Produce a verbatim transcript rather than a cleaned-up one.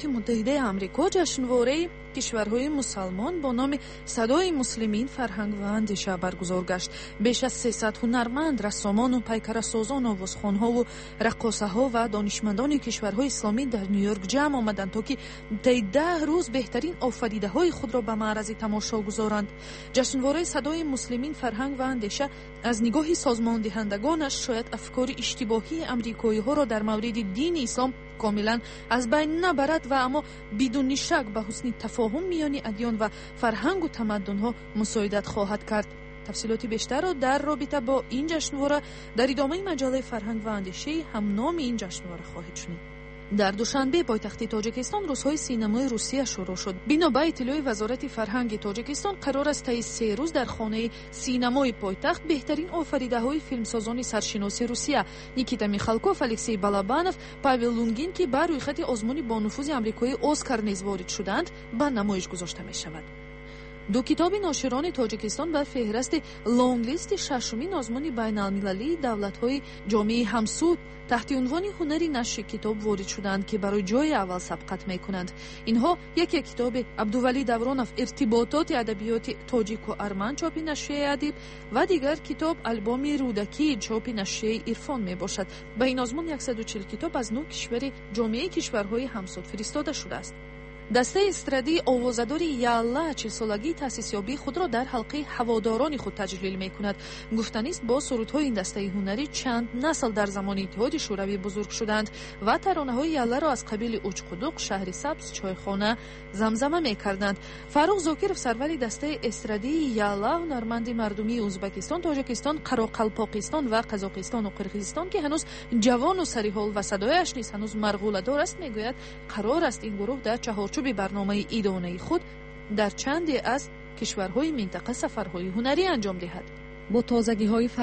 متحده آمریکا جشنواره کشورهای مسلمان با نام صدای مسلمین فرهنگ و اندیشه برگزار گشت. بیش از سیصد هنرمند، رسامان و پیکرسازان، آوازخوانها و رقاصه‌ها و دانشمندان کشورهای اسلامی در نیویورک جمع آمدند تا که طی ده روز بهترین آفریده‌های خود را به معرض تماشا گذارند. جشنواره صدای مسلمین فرهنگ و اندیشه از نگاه سازماندهندگانش شاید افکار اشتباهی امریکایی‌ها را در مورد دین اسلام کاملا از بین نبرد و اما بدون شک به حسن تفاهم میان ادیان و فرهنگ و تمدن‌ها مساعدت خواهد کرد. تفصیلات بیشتر را در رابطه با این جشنواره در ادامه مجله فرهنگ و اندیشه هم نام این جشنواره خواهید شنید. در دوشنبه پایتخت تاجیکستان روزهای سینمای روسیه شروع شد. بنا به اطلاع وزارت فرهنگ تاجیکستان قرار است طی سه روز در خانه سینمای پایتخت بهترین آفریده‌های فیلمسازان سرشناسی روسیه نیکیتا میخالکوف، الکسی بالابانوف، پاول لونگین که بر روی خط آزمون با نفوذ آمریکایی اسکار نیز وارد شدند به نمایش گذاشته می شود. دو کتاب ناشران تاجیکستان به فهرست لانگ لیست ششمین آزمون بین المللی دولت‌های جامعه همسود تحت عنوان هنری نشر کتاب وارد شدند که برای جای اول سبقت می‌کنند. اینها یکی کتاب عبدالولی دورانوف ارتباطات ادبیات تاجیک و ارمن چاپ نشریه ادیب و دیگر کتاب البوم رودکی چاپ نشریه عرفان میباشد. به این آزمون صد و چهل کتاب از نه کشور جامعه کشورهای همسود فرستاده شده است. دسته استرادی آوازداری یالا چهل سالگی تأسیسیابی خود را در حلقه هواداران خود تجلیل می کند. گفتنی است با سرودهای این دسته هنری چند نسل در زمان اتحاد شوروی بزرگ شدند و ترانه‌های یالا را از قبیل اوچقدوق، شهر سبز، چایخانه زمزمه می کردند. فاروق زاکرов سرور دسته استرادی یالا هنرمند مردمی ازبکستان، تاجیکستان، قراقلپاقستان و قزاقستان و قرقیزستان که هنوز جوان و سریحال و صدایش نیز هنوز مرغوله‌دار است میگوید قرار است این گروه در چهارچوب برنامه ایدانه خود در چندی از کشورهای منطقه سفرهای هنری انجام دهد. با تازگی‌های